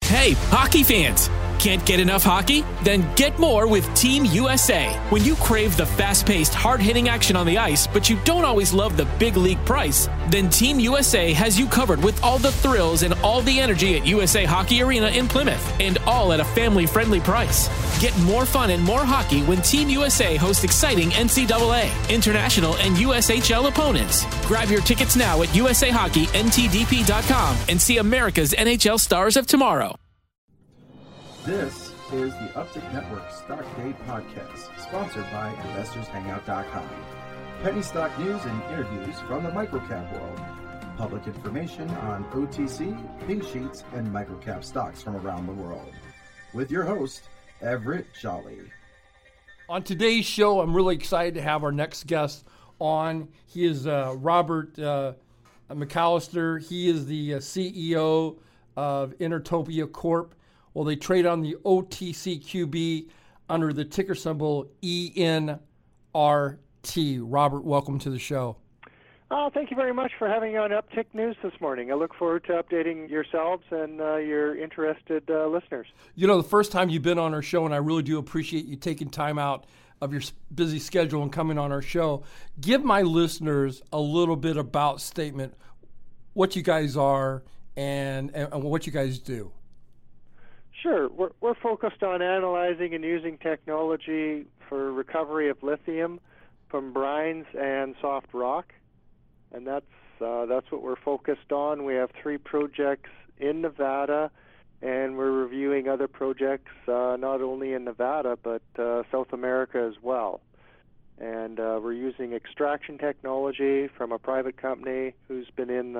Hey, hockey fans! Can't get enough hockey? Then get more with Team USA. When you crave the fast-paced, hard-hitting action on the ice, but you don't always love the big league price, then Team USA has you covered with all the thrills and all the energy at USA Hockey Arena in Plymouth, and all at a family-friendly price. Get more fun and more hockey when Team USA hosts exciting NCAA, international, and USHL opponents. Grab your tickets now at USAHockeyNTDP.com and see America's NHL stars of tomorrow. This is the Uptick Network Stock Day Podcast, sponsored by InvestorsHangout.com. Penny stock news and interviews from the microcap world. Public information on OTC, pink sheets, and microcap stocks from around the world. With your host, Everett Jolly. On today's show, I'm really excited to have our next guest on. He is Robert McAllister. He is the CEO of Intertopia Corp. Well, they trade on the OTCQB under the ticker symbol ENRT. Robert, welcome to the show. Oh, thank you very much for having me on Uptick News this morning. I look forward to updating yourselves and your interested listeners. You know, the first time you've been on our show, and I really do appreciate you taking time out of your busy schedule and coming on our show. Give my listeners a little bit about statement, what you guys are and what you guys do. Sure. We're focused on analyzing and using technology for recovery of lithium from brines and soft rock, and that's what we're focused on. We have 3 projects in Nevada, and we're reviewing other projects not only in Nevada but South America as well. And we're using extraction technology from a private company who's been in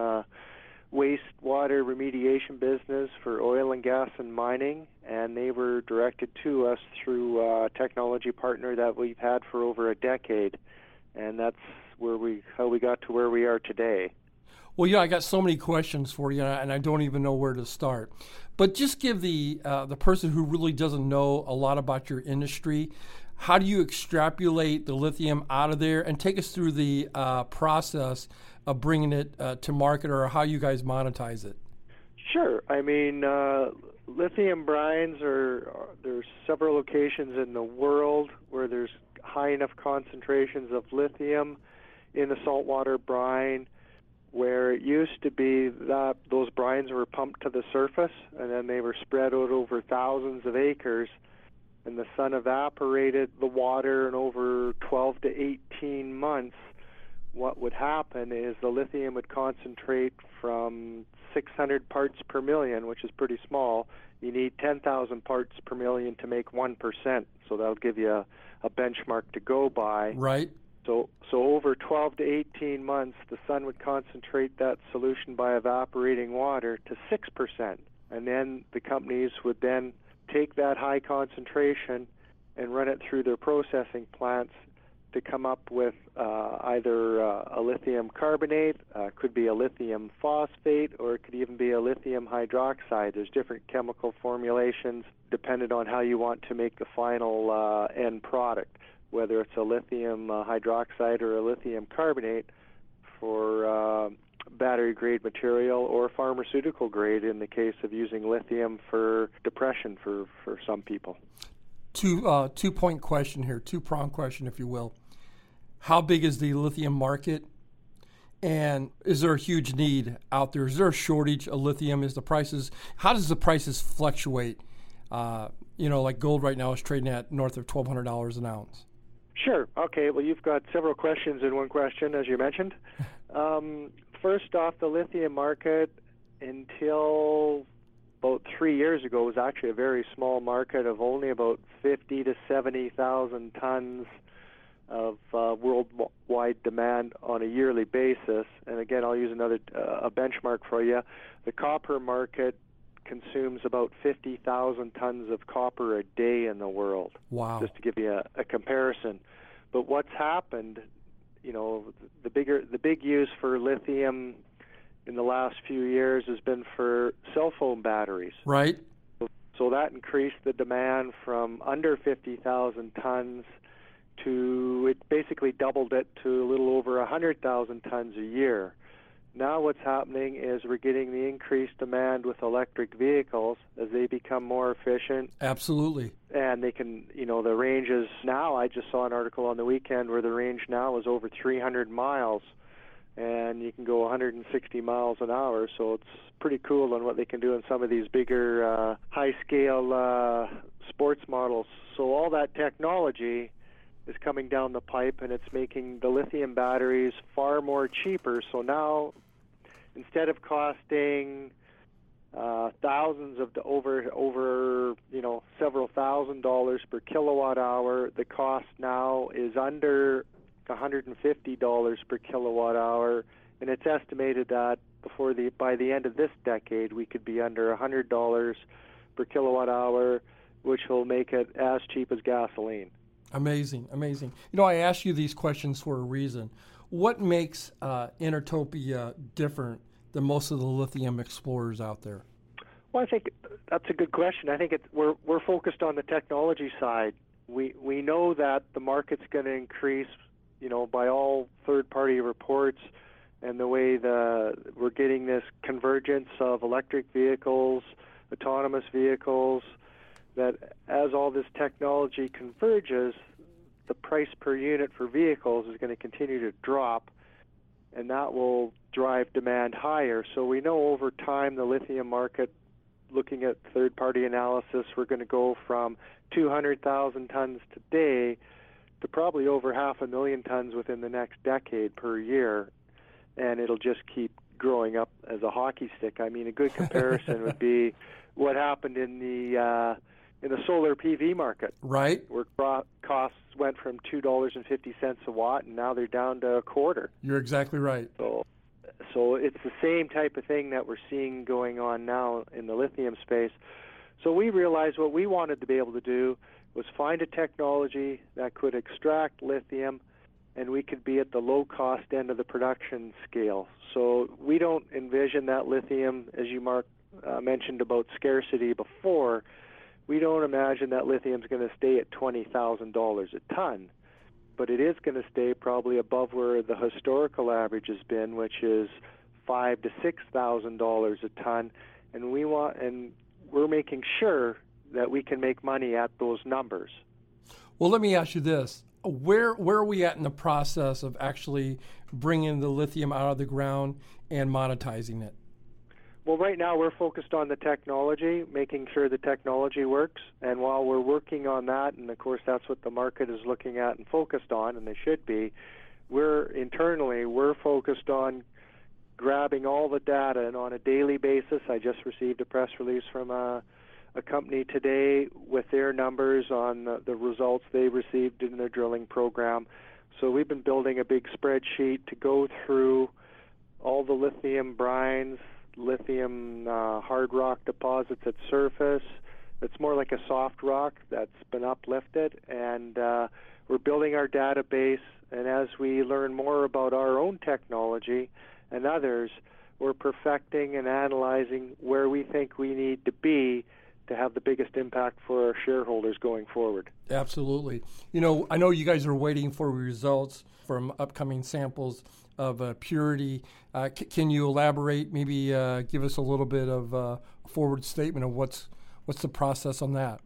wastewater remediation business for oil and gas and mining, and they were directed to us through a technology partner that we've had for over a decade, and that's how we got to where we are today. Well, you know, I got so many questions for you, and I don't even know where to start. But just give the person who really doesn't know a lot about your industry, how do you extrapolate the lithium out of there, and take us through the process of bringing it to market, or how you guys monetize it? Sure. I mean, lithium brines there's several locations in the world where there's high enough concentrations of lithium in the saltwater brine, where it used to be that those brines were pumped to the surface and then they were spread out over thousands of acres, and the sun evaporated the water, and over 12 to 18 months what would happen is the lithium would concentrate from 600 parts per million, which is pretty small. You need 10,000 parts per million to make 1%, so that'll give you a benchmark to go by. Right. So over 12 to 18 months, the sun would concentrate that solution by evaporating water to 6%, and then the companies would then take that high concentration and run it through their processing plants to come up with either a lithium carbonate, could be a lithium phosphate, or it could even be a lithium hydroxide. There's different chemical formulations depending on how you want to make the final end product, whether it's a lithium hydroxide or a lithium carbonate for battery-grade material, or pharmaceutical grade in the case of using lithium for depression for some people. Two-point question here, two-prong question, if you will. How big is the lithium market, and is there a huge need out there? Is there a shortage of lithium? How does the prices fluctuate? Like gold right now is trading at north of $1,200 an ounce. Sure. Okay. Well, you've got several questions in one question, as you mentioned. First off, the lithium market until about 3 years ago was actually a very small market of only about 50 to 70,000 tons of worldwide demand on a yearly basis. And again, I'll use a benchmark for you. The copper market consumes about 50,000 tons of copper a day in the world. Wow. Just to give you a comparison. But what's happened, the big use for lithium in the last few years has been for cell phone batteries. Right. So that increased the demand from under 50,000 tons to, it basically doubled it to a little over 100,000 tons a year. Now what's happening is we're getting the increased demand with electric vehicles as they become more efficient. Absolutely. And they can, the range is now, I just saw an article on the weekend where the range now is over 300 miles, and you can go 160 miles an hour, so it's pretty cool on what they can do in some of these bigger, high-scale sports models. So all that technology is coming down the pipe, and it's making the lithium batteries far more cheaper. So now, instead of costing thousands of over several $1,000s per kilowatt hour, the cost now is under $150 per kilowatt hour, and it's estimated that by the end of this decade we could be under $100 per kilowatt hour, which will make it as cheap as gasoline. Amazing. I ask you these questions for a reason. What makes Intertopia different than most of the lithium explorers out there? Well, I think that's a good question. I think we're focused on the technology side. We know that the market's going to increase, by all third-party reports, and the way we're getting this convergence of electric vehicles, autonomous vehicles, that as all this technology converges, the price per unit for vehicles is going to continue to drop, and that will drive demand higher. So we know over time the lithium market, looking at third-party analysis, we're going to go from 200,000 tons today to probably over 500,000 tons within the next decade per year, and it'll just keep growing up as a hockey stick. I mean, a good comparison would be what happened in the solar PV market, right? Where costs went from $2.50 a watt, and now they're down to a quarter. You're exactly right. So it's the same type of thing that we're seeing going on now in the lithium space. So we realized what we wanted to be able to do was find a technology that could extract lithium, and we could be at the low-cost end of the production scale. So we don't envision that lithium, as you, Mark, mentioned about scarcity before, we don't imagine that lithium's going to stay at $20,000 a ton, but it is going to stay probably above where the historical average has been, which is $5,000 to $6,000 a ton, and we're making sure that we can make money at those numbers. Well, let me ask you this: where are we at in the process of actually bringing the lithium out of the ground and monetizing it? Well, right now we're focused on the technology, making sure the technology works. And while we're working on that, and of course that's what the market is looking at and focused on, and they should be, we're focused on grabbing all the data, and on a daily basis, I just received a press release from a company today with their numbers on the results they received in their drilling program. So we've been building a big spreadsheet to go through all the lithium brines, lithium hard rock deposits at surface. It's more like a soft rock that's been uplifted, and we're building our database, and as we learn more about our own technology and others, we're perfecting and analyzing where we think we need to be to have the biggest impact for our shareholders going forward. Absolutely. I know you guys are waiting for results from upcoming samples of purity. Can you elaborate, maybe give us a little bit of a forward statement of what's the process on that?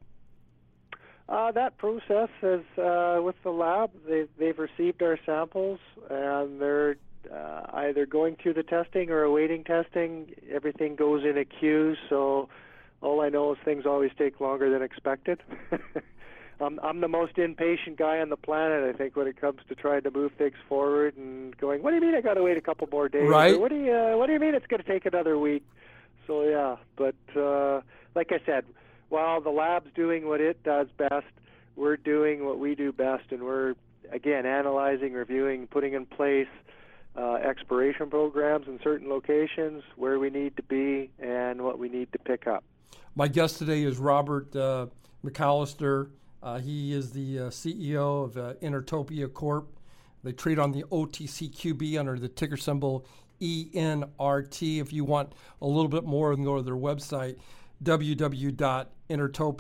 That process is with the lab. They've received our samples, and they're either going through the testing or awaiting testing. Everything goes in a queue, so all I know is things always take longer than expected. I'm the most impatient guy on the planet, I think, when it comes to trying to move things forward and going, what do you mean I got to wait a couple more days? Right. Or what do you mean it's going to take another week? So, yeah, but like I said, while the lab's doing what it does best, we're doing what we do best, and we're, again, analyzing, reviewing, putting in place exploration programs in certain locations, where we need to be and what we need to pick up. My guest today is Robert McAllister. He is the CEO of Intertopia Corp. They trade on the OTCQB under the ticker symbol ENRT. If you want a little bit more, you can go to their website,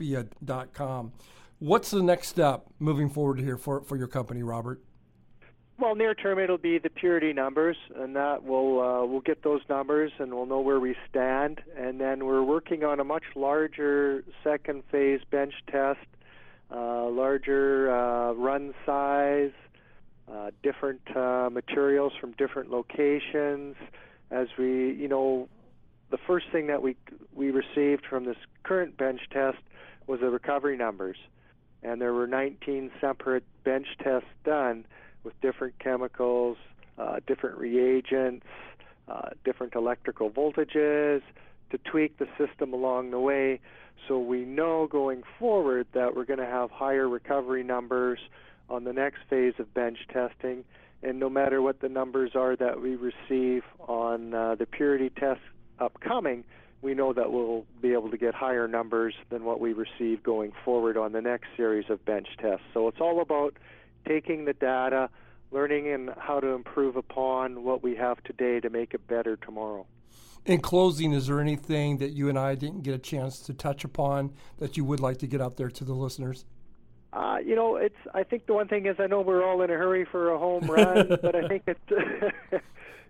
www.intertopia.com. What's the next step moving forward here for your company, Robert? Well, near term it'll be the purity numbers, and that we'll get those numbers and we'll know where we stand. And then we're working on a much larger second phase bench test, larger run size, different materials from different locations. As the first thing that we received from this current bench test was the recovery numbers, and there were 19 separate bench tests done with different chemicals, different reagents, different electrical voltages to tweak the system along the way. So we know going forward that we're going to have higher recovery numbers on the next phase of bench testing. And no matter what the numbers are that we receive on the purity test upcoming, we know that we'll be able to get higher numbers than what we receive going forward on the next series of bench tests. So it's all about taking the data, learning and how to improve upon what we have today to make it better tomorrow. In closing, is there anything that you and I didn't get a chance to touch upon that you would like to get out there to the listeners? I think the one thing is, I know we're all in a hurry for a home run, but I think it's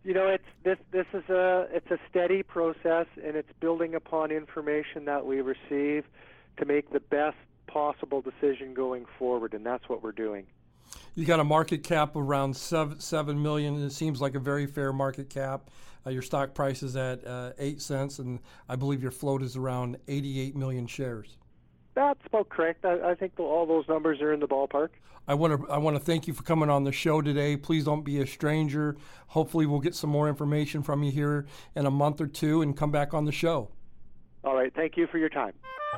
it's a steady process, and it's building upon information that we receive to make the best possible decision going forward, and that's what we're doing. You got a market cap around $7 million. It seems like a very fair market cap. Your stock price is at 8 cents, and I believe your float is around 88 million shares. That's about correct. I think all those numbers are in the ballpark. I want to thank you for coming on the show today. Please don't be a stranger. Hopefully we'll get some more information from you here in a month or two and come back on the show. All right. Thank you for your time.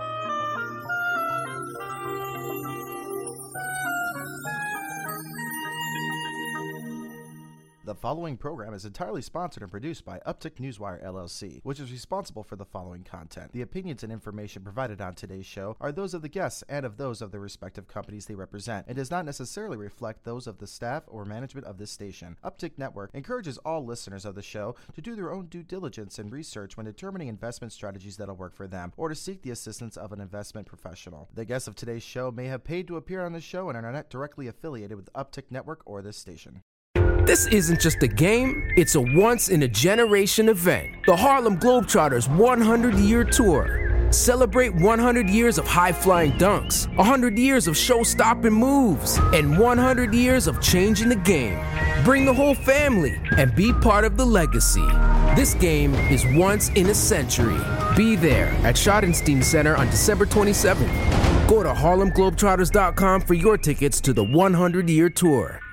The following program is entirely sponsored and produced by Uptick Newswire LLC, which is responsible for the following content. The opinions and information provided on today's show are those of the guests and of those of the respective companies they represent, and does not necessarily reflect those of the staff or management of this station. Uptick Network encourages all listeners of the show to do their own due diligence and research when determining investment strategies that'll work for them, or to seek the assistance of an investment professional. The guests of today's show may have paid to appear on the show and are not directly affiliated with Uptick Network or this station. This isn't just a game, it's a once-in-a-generation event. The Harlem Globetrotters 100-year tour. Celebrate 100 years of high-flying dunks, 100 years of show-stopping moves, and 100 years of changing the game. Bring the whole family and be part of the legacy. This game is once in a century. Be there at Schottenstein Center on December 27th. Go to HarlemGlobetrotters.com for your tickets to the 100-year tour.